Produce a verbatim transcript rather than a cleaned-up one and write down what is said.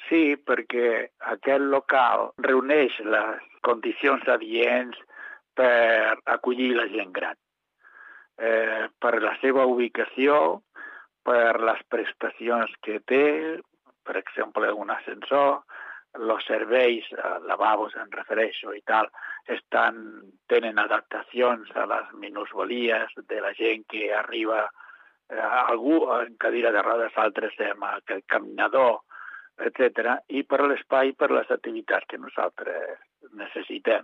Sí, perquè aquest local reuneix les condicions adients per acollir la gent gran. Eh, per la seva ubicació, per les prestacions que té, per exemple, un ascensor, els serveis, eh, lavabos, em refereixo i tal, estan, tenen adaptacions a les minusvalies de la gent que arriba, eh, algú en cadira de rodes, altres amb el caminador, etcètera, i per l'espai, per les activitats que nosaltres necessitem.